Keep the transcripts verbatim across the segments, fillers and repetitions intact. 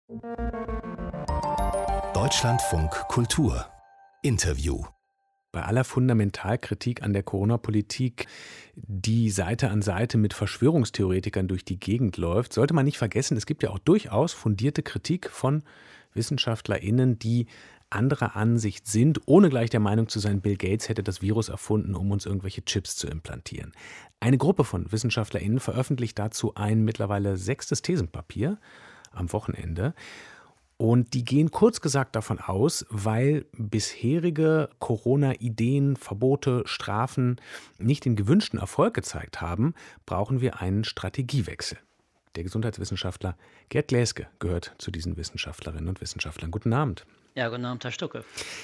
Deutschlandfunk Kultur Interview. Bei aller Fundamentalkritik an der Corona-Politik, die Seite an Seite mit Verschwörungstheoretikern durch die Gegend läuft, sollte man nicht vergessen, es gibt ja auch durchaus fundierte Kritik von WissenschaftlerInnen, die anderer Ansicht sind, ohne gleich der Meinung zu sein, Bill Gates hätte das Virus erfunden, um uns irgendwelche Chips zu implantieren. Eine Gruppe von WissenschaftlerInnen veröffentlicht dazu ein mittlerweile sechstes Thesenpapier am Wochenende. Und die gehen kurz gesagt davon aus, weil bisherige Corona-Ideen, Verbote, Strafen nicht den gewünschten Erfolg gezeigt haben, brauchen wir einen Strategiewechsel. Der Gesundheitswissenschaftler Gerd Gläske gehört zu diesen Wissenschaftlerinnen und Wissenschaftlern. Guten Abend. Ja, guten Abend, Herr Stucke.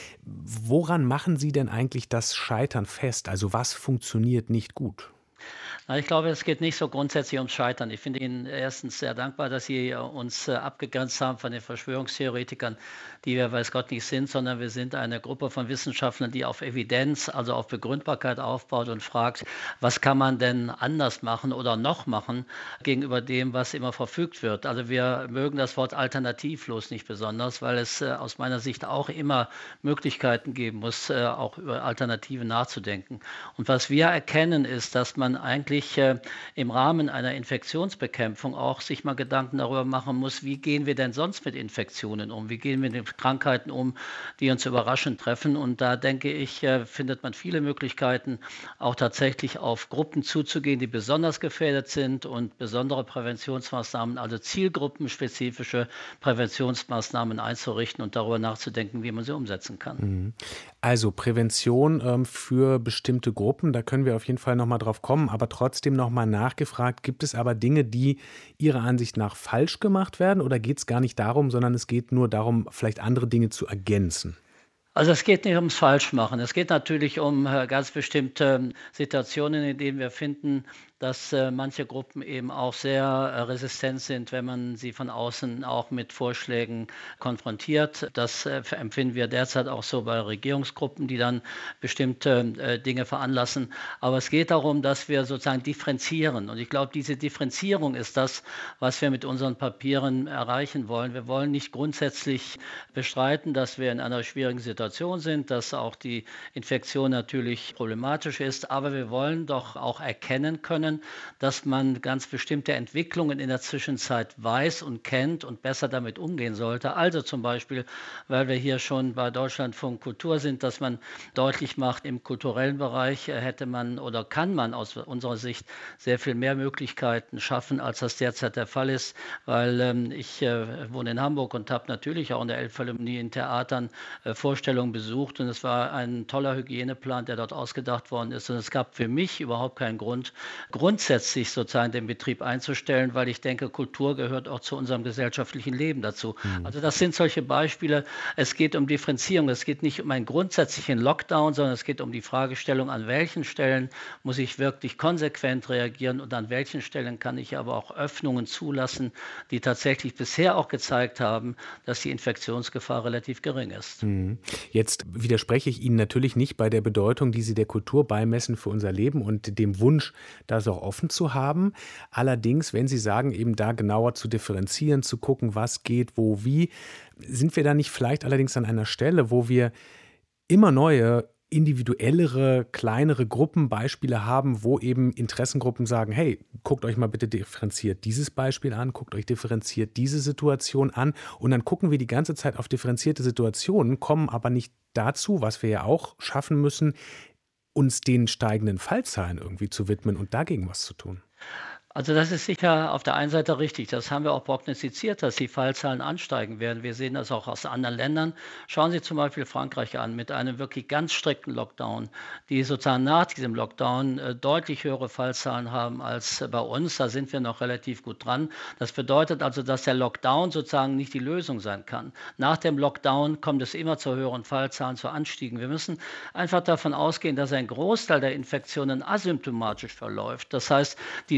Woran machen Sie denn eigentlich das Scheitern fest? Also was funktioniert nicht gut? Na, ich glaube, es geht nicht so grundsätzlich ums Scheitern. Ich finde Ihnen erstens sehr dankbar, dass Sie äh, uns äh, abgegrenzt haben von den Verschwörungstheoretikern, die wir weiß Gott nicht sind, sondern wir sind eine Gruppe von Wissenschaftlern, die auf Evidenz, also auf Begründbarkeit aufbaut und fragt, was kann man denn anders machen oder noch machen gegenüber dem, was immer verfügt wird. Also wir mögen das Wort alternativlos nicht besonders, weil es äh, aus meiner Sicht auch immer Möglichkeiten geben muss, äh, auch über Alternativen nachzudenken. Und was wir erkennen, ist, dass man eigentlich äh, im Rahmen einer Infektionsbekämpfung auch sich mal Gedanken darüber machen muss, wie gehen wir denn sonst mit Infektionen um? Wie gehen wir mit Krankheiten um, die uns überraschend treffen? Und da denke ich, äh, findet man viele Möglichkeiten, auch tatsächlich auf Gruppen zuzugehen, die besonders gefährdet sind und besondere Präventionsmaßnahmen, also zielgruppenspezifische Präventionsmaßnahmen einzurichten und darüber nachzudenken, wie man sie umsetzen kann. Also Prävention ähm, für bestimmte Gruppen, da können wir auf jeden Fall nochmal drauf kommen, aber trotzdem nochmal nachgefragt, gibt es aber Dinge, die Ihrer Ansicht nach falsch gemacht werden oder geht es gar nicht darum, sondern es geht nur darum, vielleicht andere Dinge zu ergänzen? Also es geht nicht ums Falschmachen. Es geht natürlich um äh, ganz bestimmte ähm, Situationen, in denen wir finden, dass äh, manche Gruppen eben auch sehr äh, resistent sind, wenn man sie von außen auch mit Vorschlägen konfrontiert. Das äh, empfinden wir derzeit auch so bei Regierungsgruppen, die dann bestimmte äh, Dinge veranlassen. Aber es geht darum, dass wir sozusagen differenzieren. Und ich glaube, diese Differenzierung ist das, was wir mit unseren Papieren erreichen wollen. Wir wollen nicht grundsätzlich bestreiten, dass wir in einer schwierigen Situation sind, dass auch die Infektion natürlich problematisch ist. Aber wir wollen doch auch erkennen können, dass man ganz bestimmte Entwicklungen in der Zwischenzeit weiß und kennt und besser damit umgehen sollte. Also zum Beispiel, weil wir hier schon bei Deutschlandfunk Kultur sind, dass man deutlich macht, im kulturellen Bereich hätte man oder kann man aus unserer Sicht sehr viel mehr Möglichkeiten schaffen, als das derzeit der Fall ist, weil ähm, ich äh, wohne in Hamburg und habe natürlich auch in der Elbphilharmonie in Theatern äh, Vorstellungen besucht und es war ein toller Hygieneplan, der dort ausgedacht worden ist und es gab für mich überhaupt keinen Grund, grundsätzlich sozusagen den Betrieb einzustellen, weil ich denke, Kultur gehört auch zu unserem gesellschaftlichen Leben dazu. Mhm. Also das sind solche Beispiele. Es geht um Differenzierung. Es geht nicht um einen grundsätzlichen Lockdown, sondern es geht um die Fragestellung, an welchen Stellen muss ich wirklich konsequent reagieren und an welchen Stellen kann ich aber auch Öffnungen zulassen, die tatsächlich bisher auch gezeigt haben, dass die Infektionsgefahr relativ gering ist. Mhm. Jetzt widerspreche ich Ihnen natürlich nicht bei der Bedeutung, die Sie der Kultur beimessen für unser Leben und dem Wunsch, das auch offen zu haben. Allerdings, wenn Sie sagen, eben da genauer zu differenzieren, zu gucken, was geht, wo, wie, sind wir da nicht vielleicht allerdings an einer Stelle, wo wir immer neue, individuellere, kleinere Gruppenbeispiele haben, wo eben Interessengruppen sagen, hey, guckt euch mal bitte differenziert dieses Beispiel an, guckt euch differenziert diese Situation an und dann gucken wir die ganze Zeit auf differenzierte Situationen, kommen aber nicht dazu, was wir ja auch schaffen müssen, uns den steigenden Fallzahlen irgendwie zu widmen und dagegen was zu tun. Also das ist sicher auf der einen Seite richtig. Das haben wir auch prognostiziert, dass die Fallzahlen ansteigen werden. Wir sehen das auch aus anderen Ländern. Schauen Sie zum Beispiel Frankreich an mit einem wirklich ganz strikten Lockdown, die sozusagen nach diesem Lockdown äh, deutlich höhere Fallzahlen haben als äh, bei uns. Da sind wir noch relativ gut dran. Das bedeutet also, dass der Lockdown sozusagen nicht die Lösung sein kann. Nach dem Lockdown kommt es immer zu höheren Fallzahlen, zu Anstiegen. Wir müssen einfach davon ausgehen, dass ein Großteil der Infektionen asymptomatisch verläuft. Das heißt, die Symptome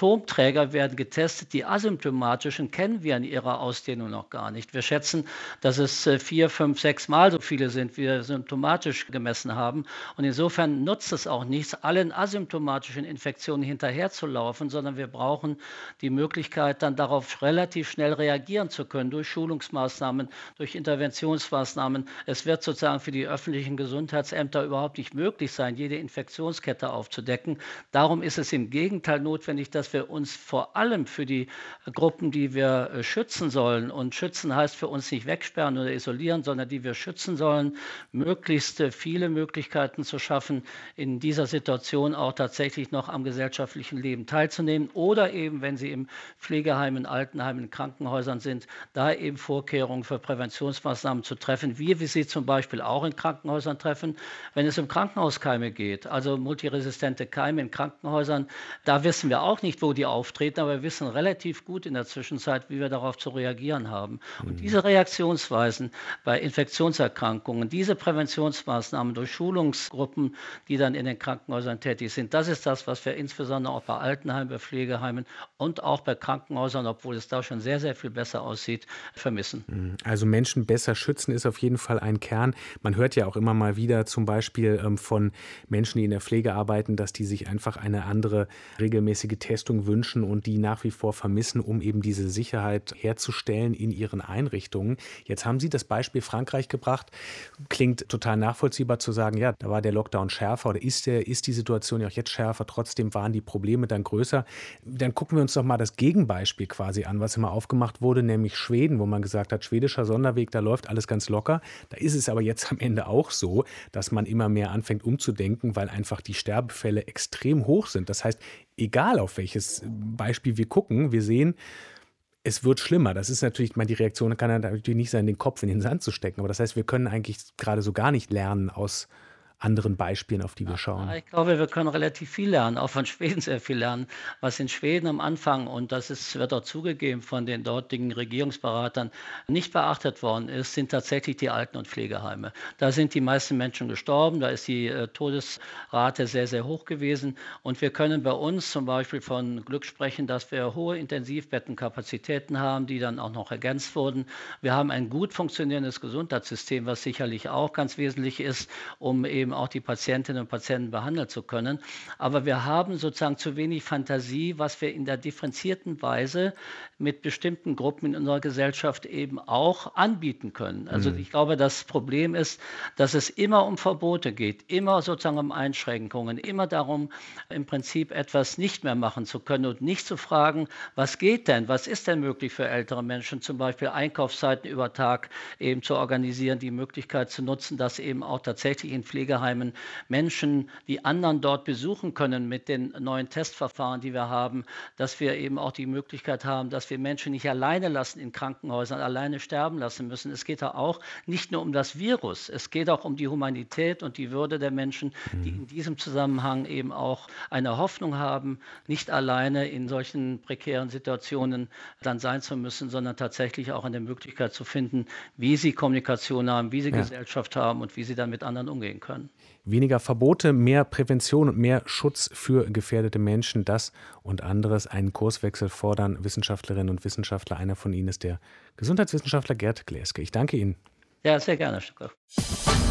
Symptomträger werden getestet. Die asymptomatischen kennen wir in ihrer Ausdehnung noch gar nicht. Wir schätzen, dass es äh, vier, fünf, sechs Mal so viele sind, wie wir symptomatisch gemessen haben. Und insofern nutzt es auch nichts, allen asymptomatischen Infektionen hinterherzulaufen, sondern wir brauchen die Möglichkeit, dann darauf relativ schnell reagieren zu können, durch Schulungsmaßnahmen, durch Interventionsmaßnahmen. Es wird sozusagen für die öffentlichen Gesundheitsämter überhaupt nicht möglich sein, jede Infektionskette aufzudecken. Darum ist es im Gegenteil notwendig, dass wir uns vor allem für die Gruppen, die wir äh, schützen sollen, und schützen heißt für uns nicht wegsperren oder isolieren, sondern die wir schützen sollen, möglichst äh, viele Möglichkeiten zu schaffen, in dieser Situation auch tatsächlich noch am gesellschaftlichen Leben teilzunehmen oder eben, wenn sie im Pflegeheim, in Altenheimen, in Krankenhäusern sind, da eben Vorkehrungen für Präventionsmaßnahmen zu treffen, wie wir sie zum Beispiel auch in Krankenhäusern treffen, wenn es um Krankenhauskeime geht, also multiresistente Keime in Krankenhäusern. Da wissen wir auch nicht, wo die auftreten, aber wir wissen relativ gut in der Zwischenzeit, wie wir darauf zu reagieren haben. Und Mhm. diese Reaktionsweisen bei Infektionserkrankungen, diese Präventionsmaßnahmen durch Schulungsgruppen, die dann in den Krankenhäusern tätig sind, das ist das, was wir insbesondere auch bei Altenheimen, bei Pflegeheimen und auch bei Krankenhäusern, obwohl es da schon sehr, sehr viel besser aussieht, vermissen. Mhm. Also Menschen besser schützen ist auf jeden Fall ein Kern. Man hört ja auch immer mal wieder zum Beispiel ähm, von Menschen, die in der Pflege arbeiten, dass die sich einfach eine andere regelmäßige Testung wünschen und die nach wie vor vermissen, um eben diese Sicherheit herzustellen in ihren Einrichtungen. Jetzt haben Sie das Beispiel Frankreich gebracht. Klingt total nachvollziehbar zu sagen, ja, da war der Lockdown schärfer oder ist, der, ist die Situation ja auch jetzt schärfer, trotzdem waren die Probleme dann größer. Dann gucken wir uns doch mal das Gegenbeispiel quasi an, was immer aufgemacht wurde, nämlich Schweden, wo man gesagt hat, schwedischer Sonderweg, da läuft alles ganz locker. Da ist es aber jetzt am Ende auch so, dass man immer mehr anfängt umzudenken, weil einfach die Sterbefälle extrem hoch sind. Das heißt, egal auf welches Beispiel wir gucken, wir sehen, es wird schlimmer. Das ist natürlich, meine, die Reaktion kann ja natürlich nicht sein, den Kopf in den Sand zu stecken. Aber das heißt, wir können eigentlich gerade so gar nicht lernen aus anderen Beispielen, auf die wir schauen. Ja, ich glaube, wir können relativ viel lernen, auch von Schweden sehr viel lernen. Was in Schweden am Anfang, und das ist, wird auch zugegeben von den dortigen Regierungsberatern, nicht beachtet worden ist, sind tatsächlich die Alten- und Pflegeheime. Da sind die meisten Menschen gestorben, da ist die äh, Todesrate sehr, sehr hoch gewesen. Und wir können bei uns zum Beispiel von Glück sprechen, dass wir hohe Intensivbettenkapazitäten haben, die dann auch noch ergänzt wurden. Wir haben ein gut funktionierendes Gesundheitssystem, was sicherlich auch ganz wesentlich ist, um eben auch die Patientinnen und Patienten behandeln zu können. Aber wir haben sozusagen zu wenig Fantasie, was wir in der differenzierten Weise mit bestimmten Gruppen in unserer Gesellschaft eben auch anbieten können. Also Mhm. ich glaube, das Problem ist, dass es immer um Verbote geht, immer sozusagen um Einschränkungen, immer darum, im Prinzip etwas nicht mehr machen zu können und nicht zu fragen, was geht denn, was ist denn möglich für ältere Menschen, zum Beispiel Einkaufszeiten über Tag eben zu organisieren, die Möglichkeit zu nutzen, dass eben auch tatsächlich in Pflegeheimen Menschen, die anderen dort besuchen können mit den neuen Testverfahren, die wir haben, dass wir eben auch die Möglichkeit haben, dass wir Menschen nicht alleine lassen in Krankenhäusern, alleine sterben lassen müssen. Es geht da auch nicht nur um das Virus, es geht auch um die Humanität und die Würde der Menschen, die in diesem Zusammenhang eben auch eine Hoffnung haben, nicht alleine in solchen prekären Situationen dann sein zu müssen, sondern tatsächlich auch eine Möglichkeit zu finden, wie sie Kommunikation haben, wie sie Ja. Gesellschaft haben und wie sie dann mit anderen umgehen können. Weniger Verbote, mehr Prävention und mehr Schutz für gefährdete Menschen, das und anderes. Einen Kurswechsel fordern Wissenschaftlerinnen und Wissenschaftler. Einer von ihnen ist der Gesundheitswissenschaftler Gerd Gläske. Ich danke Ihnen. Ja, sehr gerne, Herr Stuckow.